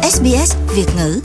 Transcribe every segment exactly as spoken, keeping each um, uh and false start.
ét bê ét Việt ngữ.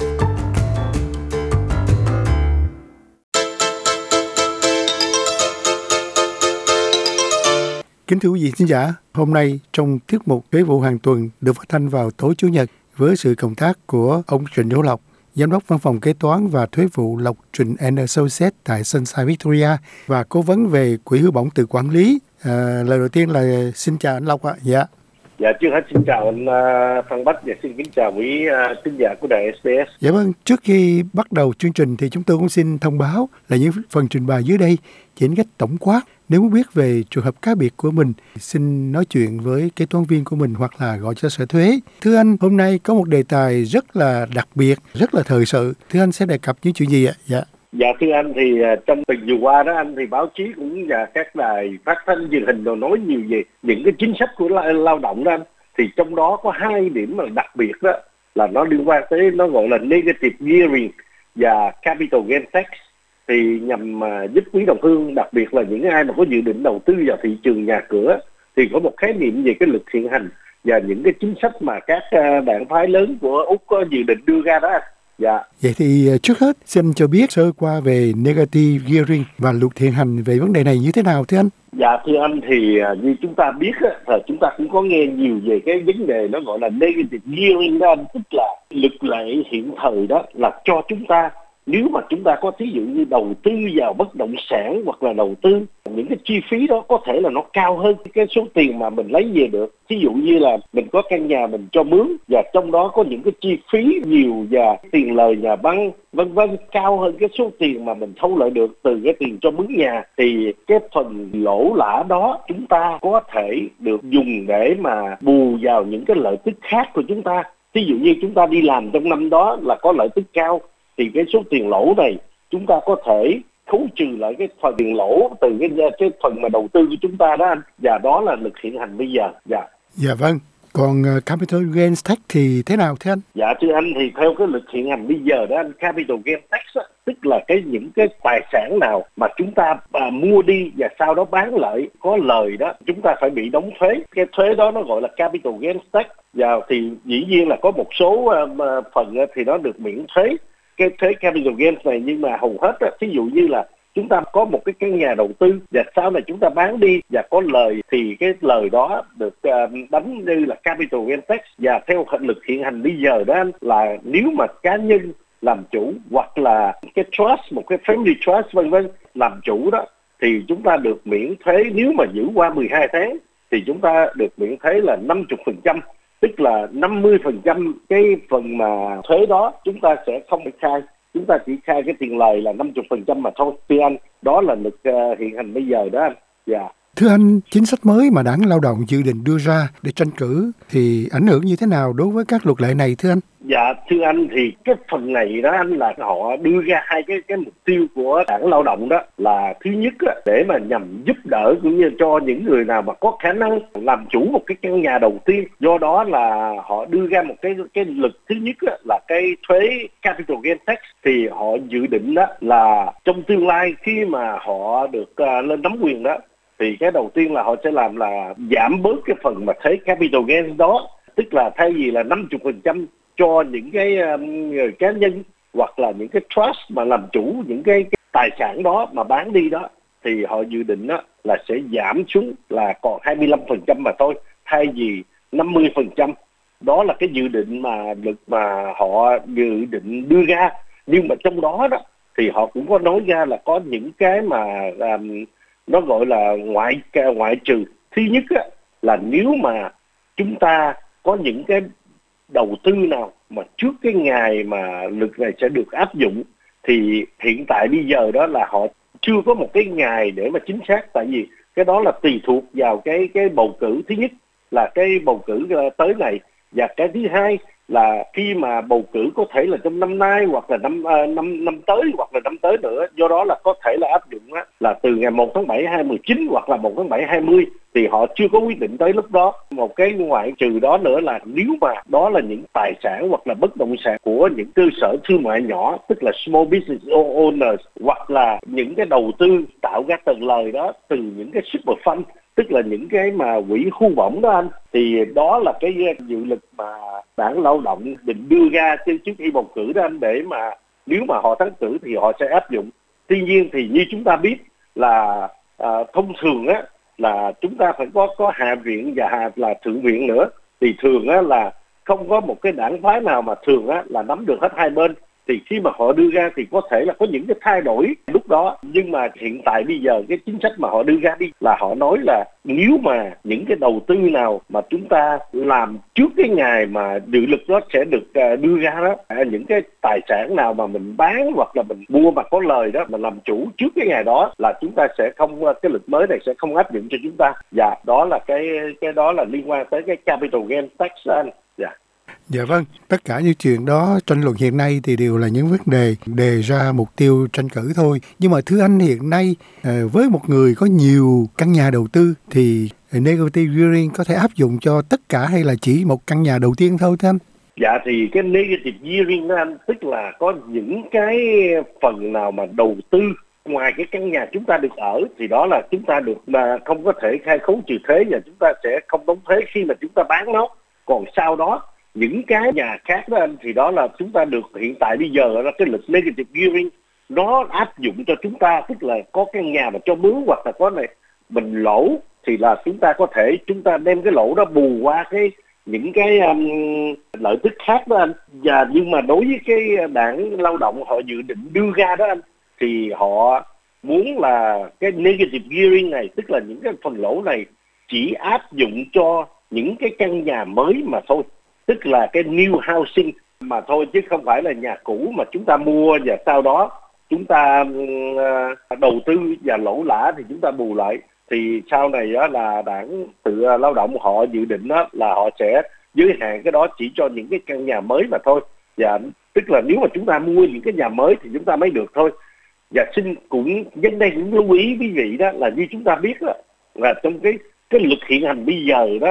Kính thưa quý vị khán giả, hôm nay trong tiết mục Thuế vụ hàng tuần được phát thanh vào tối Chủ nhật với sự cộng tác của ông Trịnh Hữu Lộc, Giám đốc Văn phòng Kế toán và Thuế vụ Lộc Trịnh and Associates tại Sunshine Victoria và cố vấn về quỹ hưu bổng tự quản lý. À, lời đầu tiên là xin chào anh Lộc ạ. Dạ. Dạ, trước hết xin chào anh uh, Phan Bách và xin kính chào quý uh, tín giả của đài ét bê ét. Dạ vâng, trước khi bắt đầu chương trình thì chúng tôi cũng xin thông báo là những phần trình bày dưới đây chỉ cách tổng quát. Nếu muốn biết về trường hợp cá biệt của mình, xin nói chuyện với kế toán viên của mình hoặc là gọi cho sở thuế. Thưa anh, hôm nay có một đề tài rất là đặc biệt, rất là thời sự. Thưa anh sẽ đề cập những chuyện gì ạ? Dạ. Dạ thưa anh, thì uh, trong tuần vừa qua đó anh, thì báo chí cũng và các đài phát thanh truyền hình đều nói nhiều về những cái chính sách của lao, lao động đó anh. Thì trong đó có hai điểm mà đặc biệt đó là nó liên quan tới, nó gọi là negative gearing và capital gain tax. Thì nhằm uh, giúp quý đồng hương, đặc biệt là những ai mà có dự định đầu tư vào thị trường nhà cửa, thì có một khái niệm về cái luật hiện hành và những cái chính sách mà các uh, đảng phái lớn của Úc có dự định đưa ra đó anh. Dạ. Vậy thì trước hết xin cho biết sơ qua về negative gearing và luật hiện hành về vấn đề này như thế nào thưa anh? Dạ thưa anh, thì như chúng ta biết là chúng ta cũng có nghe nhiều về cái vấn đề nó gọi là negative gearing đó anh, tức là luật lệ hiện thời đó là cho chúng ta, nếu mà chúng ta có thí dụ như đầu tư vào bất động sản hoặc là đầu tư, những cái chi phí đó có thể là nó cao hơn cái số tiền mà mình lấy về được. Thí dụ như là mình có căn nhà mình cho mướn và trong đó có những cái chi phí nhiều và tiền lời nhà băng vân vân cao hơn cái số tiền mà mình thu lợi được từ cái tiền cho mướn nhà, thì cái phần lỗ lã đó chúng ta có thể được dùng để mà bù vào những cái lợi tức khác của chúng ta. Thí dụ như chúng ta đi làm trong năm đó là có lợi tức cao, thì cái số tiền lỗ này chúng ta có thể khấu trừ lại cái phần tiền lỗ từ cái cái phần mà đầu tư của chúng ta đó anh, và đó là luật hiện hành bây giờ. Dạ. Dạ vâng. Còn uh, capital gain tax thì thế nào thưa anh? Dạ thưa anh, thì theo cái luật hiện hành bây giờ đó anh, capital gain tax á, tức là cái những cái tài sản nào mà chúng ta à, mua đi và sau đó bán lại có lời đó, chúng ta phải bị đóng thuế. Cái thuế đó nó gọi là capital gain tax. Và thì dĩ nhiên là có một số uh, phần uh, thì nó được miễn thuế cái thuế capital gains này, nhưng mà hầu hết á, ví dụ như là chúng ta có một cái căn nhà đầu tư và sau này chúng ta bán đi và có lời, thì cái lời đó được uh, đánh như là capital gain tax. Và theo luật hiện hành bây giờ đó anh, là nếu mà cá nhân làm chủ hoặc là cái trust, một cái family trust vân vân làm chủ đó, thì chúng ta được miễn thuế. Nếu mà giữ qua mười hai tháng thì chúng ta được miễn thuế là năm mươi phần trăm, tức là năm mươi phần trăm cái phần mà thuế đó chúng ta sẽ không phải khai, chúng ta chỉ khai cái tiền lời là năm mươi phần trăm mà thôi. Thưa anh, đó là luật uh, hiện hành bây giờ đó anh. Dạ. Thưa anh, chính sách mới mà Đảng Lao động dự định đưa ra để tranh cử thì ảnh hưởng như thế nào đối với các luật lệ này thưa anh? Dạ thưa anh, thì cái phần này đó anh, là họ đưa ra hai cái cái mục tiêu của Đảng Lao động đó, là thứ nhất á, để mà nhằm giúp đỡ cũng như cho những người nào mà có khả năng làm chủ một cái căn nhà đầu tiên. Do đó là họ đưa ra một cái cái luật thứ nhất á, là cái thuế capital gain tax. Thì họ dự định đó là trong tương lai khi mà họ được uh, lên nắm quyền đó, thì cái đầu tiên là họ sẽ làm là giảm bớt cái phần mà thuế capital gain đó, tức là thay vì là năm mươi phần trăm cho những cái um, người cá nhân hoặc là những cái trust mà làm chủ những cái, cái tài sản đó mà bán đi đó, thì họ dự định đó là sẽ giảm xuống là còn hai mươi lăm phần trăm mà thôi, thay vì năm mươi phần trăm. Đó là cái dự định mà luật mà họ dự định đưa ra. Nhưng mà trong đó đó thì họ cũng có nói ra là có những cái mà um, nó gọi là ngoại ngoại trừ. Thứ nhất á, là nếu mà chúng ta có những cái đầu tư nào mà trước cái ngày mà luật này sẽ được áp dụng, thì hiện tại bây giờ đó là họ chưa có một cái ngày để mà chính xác, tại vì cái đó là tùy thuộc vào cái cái bầu cử. Thứ nhất là cái bầu cử tới này, và cái thứ hai là khi mà bầu cử có thể là trong năm nay hoặc là năm uh, năm năm tới hoặc là năm tới nữa. Do đó là có thể là áp dụng á, là từ ngày một tháng bảy hai mươi chín hoặc là một tháng bảy hai mươi, thì họ chưa có quyết định tới lúc đó. Một cái ngoại trừ đó nữa là nếu mà đó là những tài sản hoặc là bất động sản của những cơ sở thương mại nhỏ, tức là small business owners, hoặc là những cái đầu tư tạo ra tầng lời đó từ những cái super fund, tức là những cái mà quỹ hưu bổng đó anh, thì đó là cái dự luật mà đảng Lao động định đưa ra trước khi bầu cử đó anh, để mà nếu mà họ thắng cử thì họ sẽ áp dụng. Tuy nhiên thì như chúng ta biết là à, thông thường á là chúng ta phải có có hạ viện và hạ là thượng viện nữa, thì thường á là không có một cái đảng phái nào mà thường á là nắm được hết hai bên. Thì khi mà họ đưa ra thì có thể là có những cái thay đổi lúc đó, nhưng mà hiện tại bây giờ cái chính sách mà họ đưa ra đi là họ nói là nếu mà những cái đầu tư nào mà chúng ta làm trước cái ngày mà dự luật đó sẽ được đưa ra đó, những cái tài sản nào mà mình bán hoặc là mình mua mà có lời đó, mà làm chủ trước cái ngày đó là chúng ta sẽ không, cái luật mới này sẽ không áp dụng cho chúng ta. Và đó là cái cái đó là liên quan tới cái capital gain tax đó anh. Dạ. Dạ vâng, tất cả những chuyện đó tranh luận hiện nay thì đều là những vấn đề đề ra mục tiêu tranh cử thôi. Nhưng mà thưa anh, hiện nay với một người có nhiều căn nhà đầu tư thì negative gearing có thể áp dụng cho tất cả hay là chỉ một căn nhà đầu tiên thôi thưa anh? Dạ thì cái negative gearing đó anh, tức là có những cái phần nào mà đầu tư ngoài cái căn nhà chúng ta được ở thì đó là chúng ta được mà không có thể khai khấu trừ thuế, và chúng ta sẽ không đóng thuế khi mà chúng ta bán nó. Còn sau đó những cái nhà khác đó anh, thì đó là chúng ta được, hiện tại bây giờ là cái luật negative gearing nó áp dụng cho chúng ta, tức là có căn nhà mà cho mướn hoặc là có này mình lỗ thì là chúng ta có thể chúng ta đem cái lỗ đó bù qua cái những cái um, lợi tức khác đó anh. Và nhưng mà đối với cái đảng Lao động họ dự định đưa ra đó anh, thì họ muốn là cái negative gearing này, tức là những cái phần lỗ này chỉ áp dụng cho những cái căn nhà mới mà thôi, tức là cái new housing mà thôi, chứ không phải là nhà cũ mà chúng ta mua và sau đó chúng ta uh, đầu tư và lỗ lã thì chúng ta bù lại. Thì sau này đó là đảng tự Lao động họ dự định đó là họ sẽ giới hạn cái đó chỉ cho những cái căn nhà mới mà thôi. Và tức là nếu mà chúng ta mua những cái nhà mới thì chúng ta mới được thôi. Và xin cũng nhân đây cũng lưu ý quý vị đó là như chúng ta biết đó, là trong cái cái luật hiện hành bây giờ đó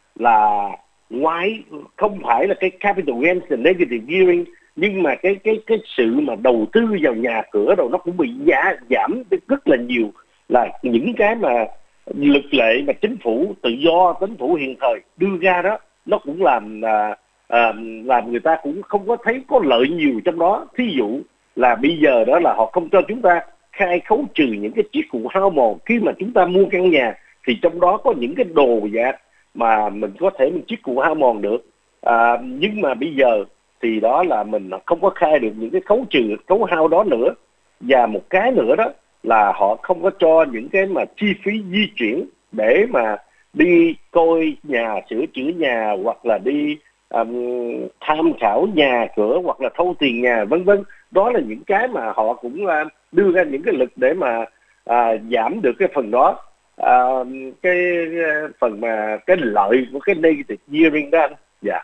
là ngoài không phải là cái capital gains and negative gearing, nhưng mà cái cái cái sự mà đầu tư vào nhà cửa rồi nó cũng bị giá giảm rất là nhiều. Là những cái mà luật lệ mà chính phủ tự do, chính phủ hiện thời đưa ra đó, nó cũng làm à, à, làm người ta cũng không có thấy có lợi nhiều trong đó. Thí dụ là bây giờ đó là họ không cho chúng ta khai khấu trừ những cái chiếc cụ hao mòn khi mà chúng ta mua căn nhà, thì trong đó có những cái đồ vật mà mình có thể mình chiếc cụ hao mòn được, à, nhưng mà bây giờ thì đó là mình không có khai được những cái khấu trừ khấu hao đó nữa. Và một cái nữa đó là họ không có cho những cái mà chi phí di chuyển để mà đi coi nhà, sửa chữa nhà, hoặc là đi um, tham khảo nhà cửa, hoặc là thâu tiền nhà, vân vân. Đó là những cái mà họ cũng uh, đưa ra những cái luật để mà uh, giảm được cái phần đó, uh, cái uh, phần mà cái lợi của cái negative gearing đó anh. Dạ.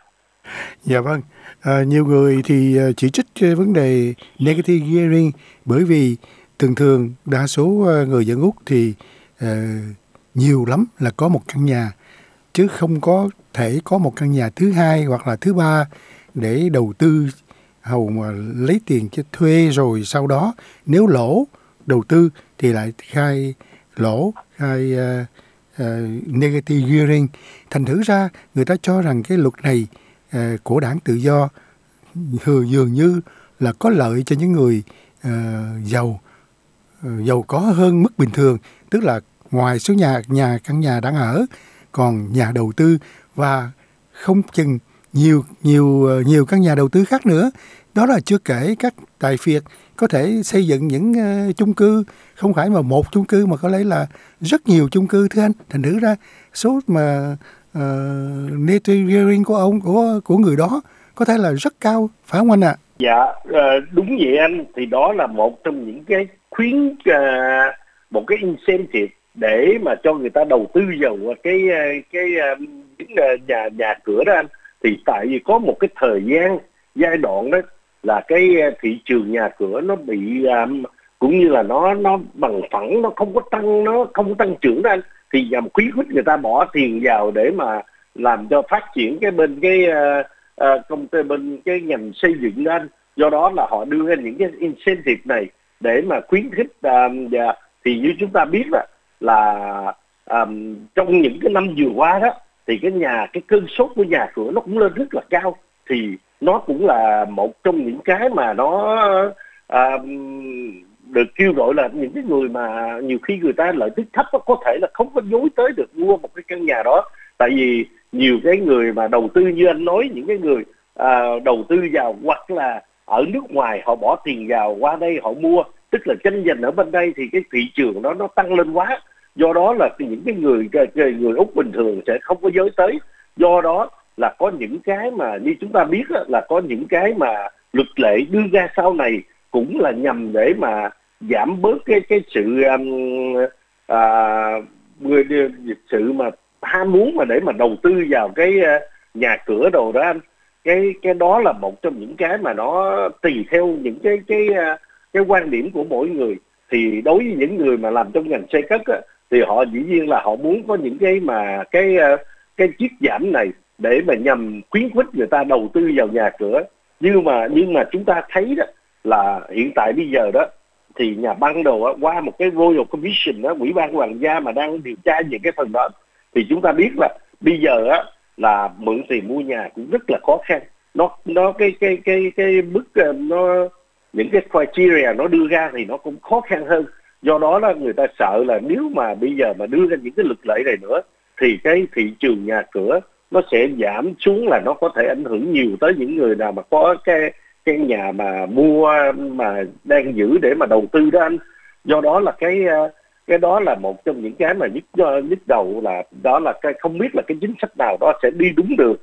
Dạ vâng. À, nhiều người thì chỉ trích cái vấn đề negative gearing bởi vì thường thường đa số người dân Úc thì uh, nhiều lắm là có một căn nhà, chứ không có thể có một căn nhà thứ hai hoặc là thứ ba để đầu tư hầu mà lấy tiền cho thuê, rồi sau đó nếu lỗ đầu tư thì lại khai lỗ, khai uh, uh, negative gearing. Thành thử ra người ta cho rằng cái luật này uh, của đảng tự do dường như là có lợi cho những người uh, giàu giàu có hơn mức bình thường, tức là ngoài số nhà nhà căn nhà đang ở còn nhà đầu tư, và không chừng nhiều nhiều nhiều căn nhà đầu tư khác nữa. Đó là chưa kể các tài phiệt có thể xây dựng những uh, chung cư, không phải mà một chung cư mà có lẽ là rất nhiều chung cư thưa anh. Thành thử ra số mà uh, negative gearing của ông của của người đó có thể là rất cao, phải không anh ạ? À? Dạ, đúng vậy anh. Thì đó là một trong những cái khuyến, uh, một cái incentive để mà cho người ta đầu tư vào cái cái những nhà nhà cửa đó anh. Thì tại vì có một cái thời gian giai đoạn đó là cái thị trường nhà cửa nó bị um, cũng như là nó nó bằng phẳng, nó không có tăng, nó không có tăng trưởng đó anh. Thì nhằm khuyến khích người ta bỏ tiền vào để mà làm cho phát triển cái bên cái uh, uh, công ty bên cái ngành xây dựng đó anh. Do đó là họ đưa ra những cái incentive này để mà khuyến khích, uh, và thì như chúng ta biết là, là à, trong những cái năm vừa qua đó thì cái nhà cái cơn sốt của nhà cửa nó cũng lên rất là cao, thì nó cũng là một trong những cái mà nó à, được kêu gọi là những cái người mà nhiều khi người ta lợi tức thấp đó, có thể là không có dối tới được mua một cái căn nhà đó. Tại vì nhiều cái người mà đầu tư như anh nói, những cái người à, đầu tư vào hoặc là ở nước ngoài họ bỏ tiền vào qua đây họ mua, tức là tranh giành ở bên đây thì cái thị trường đó nó tăng lên quá, do đó là những cái người người, người Úc bình thường sẽ không có giới tới. Do đó là có những cái mà như chúng ta biết là có những cái mà luật lệ đưa ra sau này cũng là nhằm để mà giảm bớt cái cái sự um, à, người sự mà ham muốn mà để mà đầu tư vào cái uh, nhà cửa đồ đó anh. Cái cái đó là một trong những cái mà nó tùy theo những cái cái uh, cái quan điểm của mỗi người. Thì đối với những người mà làm trong ngành xây cất á, thì họ dĩ nhiên là họ muốn có những cái mà cái uh, cái chiết giảm này để mà nhằm khuyến khích người ta đầu tư vào nhà cửa. Nhưng mà nhưng mà chúng ta thấy đó là hiện tại bây giờ đó thì nhà băng đồ á, qua một cái Royal Commission đó, ủy ban hoàng gia mà đang điều tra về cái phần đó, thì chúng ta biết là bây giờ á là mượn tiền mua nhà cũng rất là khó khăn. Nó nó cái cái cái cái bức nó những cái criteria nó đưa ra thì nó cũng khó khăn hơn. Do đó là người ta sợ là nếu mà bây giờ mà đưa ra những cái luật lệ này nữa thì cái thị trường nhà cửa nó sẽ giảm xuống, là nó có thể ảnh hưởng nhiều tới những người nào mà có cái cái nhà mà mua mà đang giữ để mà đầu tư đó anh. Do đó là cái cái đó là một trong những cái mà nhức nhức đầu, là đó là cái không biết là cái chính sách nào đó sẽ đi đúng được.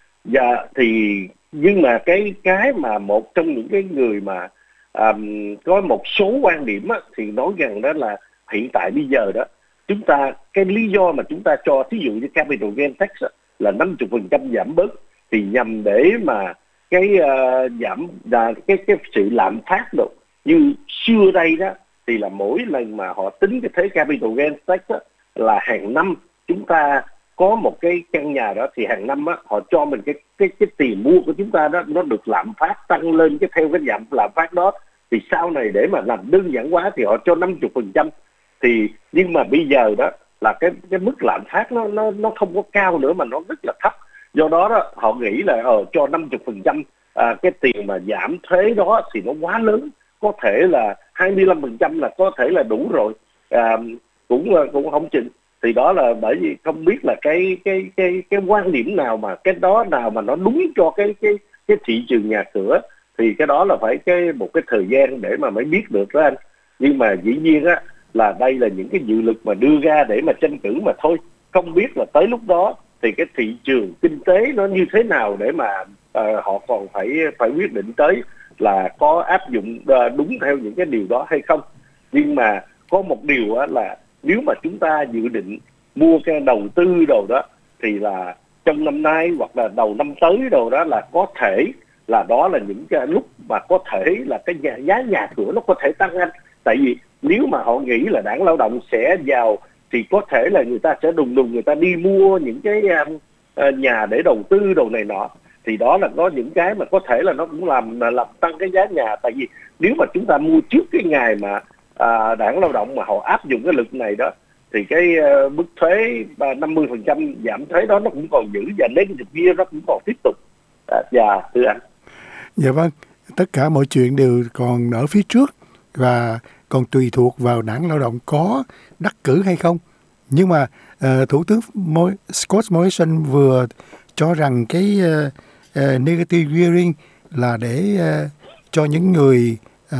Và thì nhưng mà cái cái mà một trong những cái người mà um, có một số quan điểm á, thì nói rằng đó là hiện tại bây giờ đó chúng ta cái lý do mà chúng ta cho thí dụ như capital gain tax á, là năm mươi phần trăm giảm bớt thì nhằm để mà cái uh, giảm là cái cái sự lạm phát được. Như xưa đây đó thì là mỗi lần mà họ tính cái thuế capital gain tax đó, là hàng năm chúng ta có một cái căn nhà đó thì hàng năm á, họ cho mình cái cái cái tiền mua của chúng ta đó nó được lạm phát tăng lên cái theo cái giảm lạm phát đó. Thì sau này để mà làm đơn giản quá thì họ cho năm mươi phần trăm. Thì nhưng mà bây giờ đó là cái cái mức lạm phát nó nó nó không có cao nữa mà nó rất là thấp. Do đó đó họ nghĩ là ờ cho năm mươi phần trăm à, cái tiền mà giảm thuế đó thì nó quá lớn, có thể là hai mươi lăm phần trăm là có thể là đủ rồi, à, cũng cũng không chừng. Thì đó là bởi vì không biết là cái cái cái cái quan điểm nào mà cái đó nào mà nó đúng cho cái cái cái thị trường nhà cửa, thì cái đó là phải cái một cái thời gian để mà mới biết được đó anh. Nhưng mà dĩ nhiên á là đây là những cái dự luật mà đưa ra để mà tranh cử mà thôi, không biết là tới lúc đó thì cái thị trường kinh tế nó như thế nào để mà uh, họ còn phải phải quyết định tới là có áp dụng uh, đúng theo những cái điều đó hay không. Nhưng mà có một điều á là nếu mà chúng ta dự định mua cái đầu tư đồ đó thì là trong năm nay hoặc là đầu năm tới đồ đó là có thể là đó là những cái lúc mà có thể là cái nhà, giá nhà cửa nó có thể tăng anh. Tại vì nếu mà họ nghĩ là đảng lao động sẽ vào thì có thể là người ta sẽ đùng đùng người ta đi mua những cái uh, nhà để đầu tư đồ này nọ. Thì đó là có những cái mà có thể là nó cũng làm làm tăng cái giá nhà. Tại vì nếu mà chúng ta mua trước cái ngày mà à, đảng lao động mà họ áp dụng cái luật này đó thì cái uh, mức thuế năm mươi phần trăm giảm thuế đó nó cũng còn giữ, và negative kia nó cũng còn tiếp tục. À, dạ thưa anh. Dạ vâng, tất cả mọi chuyện đều còn ở phía trước và còn tùy thuộc vào đảng lao động có đắc cử hay không. Nhưng mà uh, Thủ tướng Mo- Scott Morrison vừa cho rằng cái uh, uh, negative gearing là để uh, cho những người uh,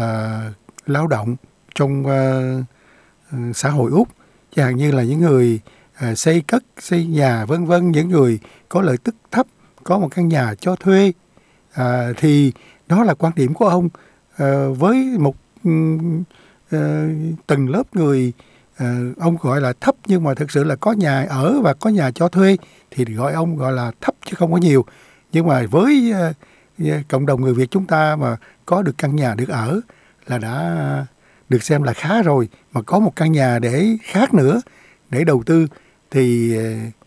lao động trong uh, uh, xã hội Úc, chẳng hạn như là những người uh, xây cất, xây nhà vân vân, những người có lợi tức thấp, có một căn nhà cho thuê, uh, thì đó là quan điểm của ông. Uh, với một um, uh, tầng lớp người uh, ông gọi là thấp nhưng mà thực sự là có nhà ở và có nhà cho thuê thì gọi ông gọi là thấp chứ không có nhiều. Nhưng mà với uh, cộng đồng người Việt chúng ta mà có được căn nhà được ở là đã được xem là khá rồi, mà có một căn nhà để khác nữa để đầu tư thì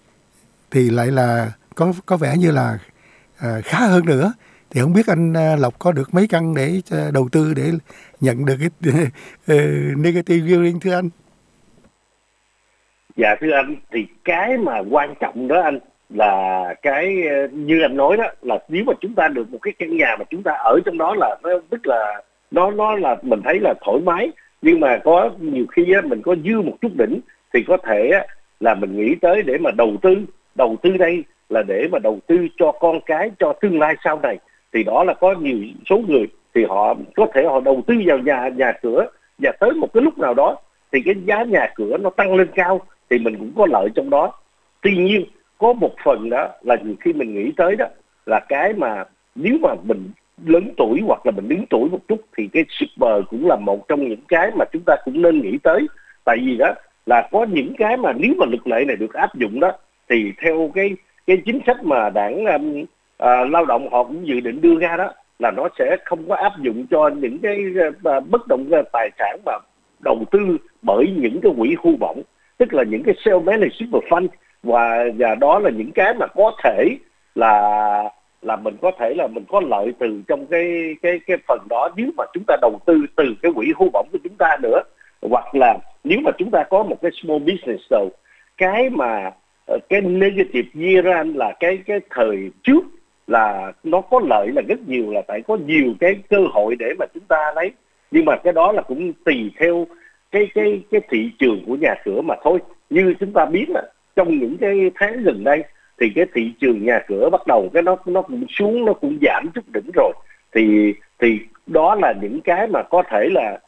thì lại là có có vẻ như là uh, khá hơn nữa. Thì không biết anh uh, Lộc có được mấy căn để uh, đầu tư để nhận được cái uh, negative gearing thưa anh? Dạ thưa anh, thì cái mà quan trọng đó anh là cái như anh nói đó, là nếu mà chúng ta được một cái căn nhà mà chúng ta ở trong đó là nó tức là nó nó là mình thấy là thoải mái, nhưng mà có nhiều khi á, mình có dư một chút đỉnh thì có thể á, là mình nghĩ tới để mà đầu tư. Đầu tư đây là để mà đầu tư cho con cái, cho tương lai sau này. Thì đó là có nhiều số người thì họ có thể họ đầu tư vào nhà nhà cửa, và tới một cái lúc nào đó thì cái giá nhà cửa nó tăng lên cao thì mình cũng có lợi trong đó. Tuy nhiên có một phần đó là nhiều khi mình nghĩ tới đó là cái mà nếu mà mình lớn tuổi hoặc là mình đứng tuổi một chút thì cái super cũng là một trong những cái mà chúng ta cũng nên nghĩ tới. Tại vì đó là có những cái mà nếu mà luật lệ này được áp dụng đó thì theo cái cái chính sách mà đảng um, à, lao động họ cũng dự định đưa ra đó là nó sẽ không có áp dụng cho những cái uh, bất động uh, tài sản mà đầu tư bởi những cái quỹ hưu bổng, tức là những cái self-managed super fund, và và đó là những cái mà có thể là là mình có thể là mình có lợi từ trong cái cái cái phần đó nếu mà chúng ta đầu tư từ cái quỹ hưu bổng của chúng ta nữa. Hoặc là nếu mà chúng ta có một cái small business rồi, cái mà cái negative year đó anh, là cái cái thời trước là nó có lợi là rất nhiều, là tại có nhiều cái cơ hội để mà chúng ta lấy. Nhưng mà cái đó là cũng tùy theo cái cái cái thị trường của nhà cửa mà thôi. Như chúng ta biết là trong những cái tháng gần đây thì cái thị trường nhà cửa bắt đầu cái nó nó cũng xuống, nó cũng giảm chút đỉnh rồi. Thì thì đó là những cái mà có thể là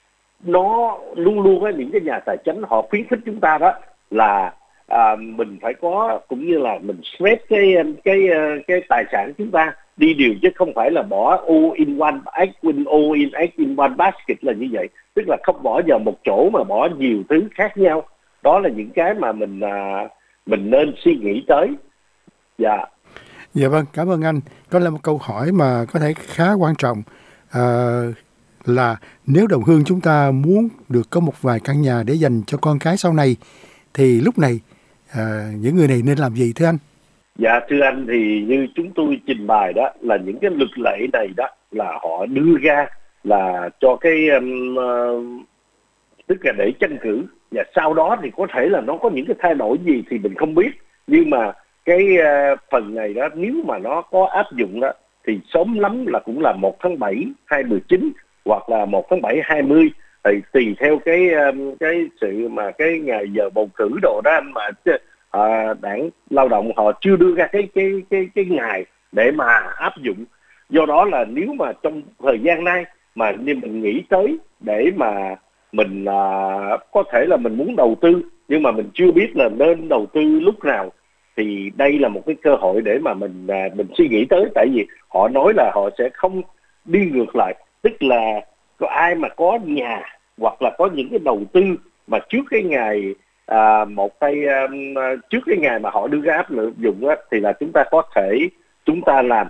nó luôn luôn á, những cái nhà tài chính họ khuyến khích chúng ta đó là à, mình phải có, cũng như là mình spread cái cái cái tài sản chúng ta đi điều, chứ không phải là bỏ all in one egg, all in egg in one basket là như vậy, tức là không bỏ vào một chỗ mà bỏ nhiều thứ khác nhau. Đó là những cái mà mình à, mình nên suy nghĩ tới. Dạ. Dạ vâng, cảm ơn anh. Có là một câu hỏi mà có thể khá quan trọng, à, là nếu đồng hương chúng ta muốn được có một vài căn nhà để dành cho con cái sau này thì lúc này à, những người này nên làm gì thưa anh? Dạ thưa anh, thì như chúng tôi trình bày đó là những cái luật lệ này đó là họ đưa ra là cho cái um, uh, tức là để tranh cử, và sau đó thì có thể là nó có những cái thay đổi gì thì mình không biết. Nhưng mà cái uh, phần này đó nếu mà nó có áp dụng đó thì sớm lắm là cũng là một tháng bảy hai nghìn không trăm mười chín hoặc là một tháng bảy hai mươi, thì tùy theo cái um, cái sự mà cái ngày giờ bầu cử đồ đó anh, mà À, đảng lao động họ chưa đưa ra cái cái cái cái ngày để mà áp dụng. Do đó là nếu mà trong thời gian nay mà như mình nghĩ tới để mà mình à, có thể là mình muốn đầu tư nhưng mà mình chưa biết là nên đầu tư lúc nào, thì đây là một cái cơ hội để mà mình à, mình suy nghĩ tới. Tại vì họ nói là họ sẽ không đi ngược lại, tức là có ai mà có nhà hoặc là có những cái đầu tư mà trước cái ngày À, một cái um, trước cái ngày mà họ đưa ra áp dụng á, thì là chúng ta có thể chúng ta làm.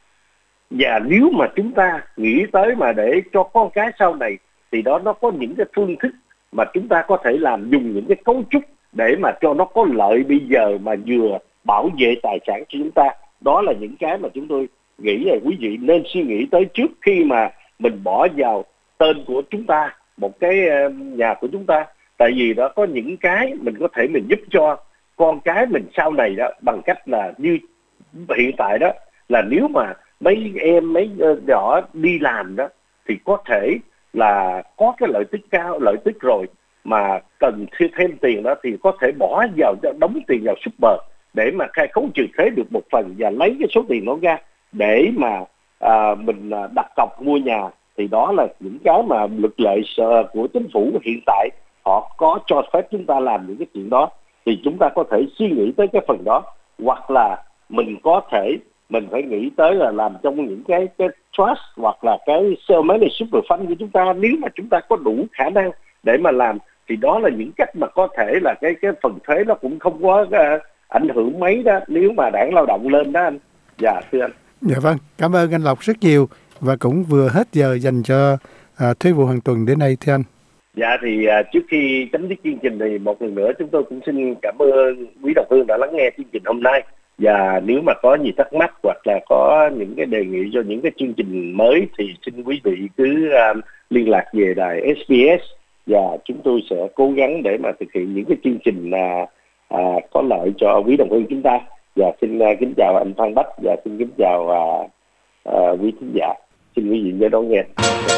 Và nếu mà chúng ta nghĩ tới mà để cho con cái sau này thì đó nó có những cái phương thức mà chúng ta có thể làm, dùng những cái cấu trúc để mà cho nó có lợi bây giờ mà vừa bảo vệ tài sản của chúng ta. Đó là những cái mà chúng tôi nghĩ là quý vị nên suy nghĩ tới trước khi mà mình bỏ vào tên của chúng ta một cái nhà của chúng ta. Tại vì đó có những cái mình có thể mình giúp cho con cái mình sau này đó bằng cách là như hiện tại đó, là nếu mà mấy em mấy nhỏ đi làm đó thì có thể là có cái lợi tức cao, lợi tức rồi mà cần thêm tiền đó thì có thể bỏ vào, đóng tiền vào super để mà khai khấu trừ thuế được một phần và lấy cái số tiền đó ra để mà à, mình đặt cọc mua nhà. Thì đó là những cái mà luật lệ của chính phủ hiện tại họ có cho phép chúng ta làm những cái chuyện đó, thì chúng ta có thể suy nghĩ tới cái phần đó. Hoặc là mình có thể mình phải nghĩ tới là làm trong những cái cái trust hoặc là cái self-managed super fund của chúng ta, nếu mà chúng ta có đủ khả năng để mà làm. Thì đó là những cách mà có thể là cái cái phần thuế nó cũng không có uh, ảnh hưởng mấy đó nếu mà đảng lao động lên đó anh. Dạ thưa anh. Dạ vâng, cảm ơn anh Lộc rất nhiều, và cũng vừa hết giờ dành cho uh, Thuế vụ hàng tuần đến đây thưa anh. Dạ thì uh, trước khi chấm dứt chương trình thì một lần nữa chúng tôi cũng xin cảm ơn quý đồng hương đã lắng nghe chương trình hôm nay. Và nếu mà có gì thắc mắc hoặc là có những cái đề nghị cho những cái chương trình mới thì xin quý vị cứ uh, liên lạc về đài ét bê ét và chúng tôi sẽ cố gắng để mà thực hiện những cái chương trình à, à, có lợi cho quý đồng hương chúng ta. Và xin à, kính chào anh Phan Bách và xin kính chào à, à, quý thính giả. Xin quý vị nhớ đón nghe.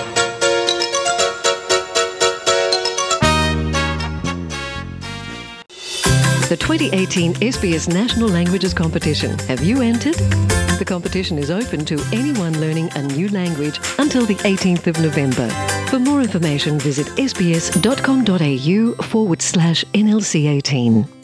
The twenty eighteen S B S National Languages Competition. Have you entered? The competition is open to anyone learning a new language until the eighteenth of November. For more information, visit sbs.com.au forward slash NLC eighteen.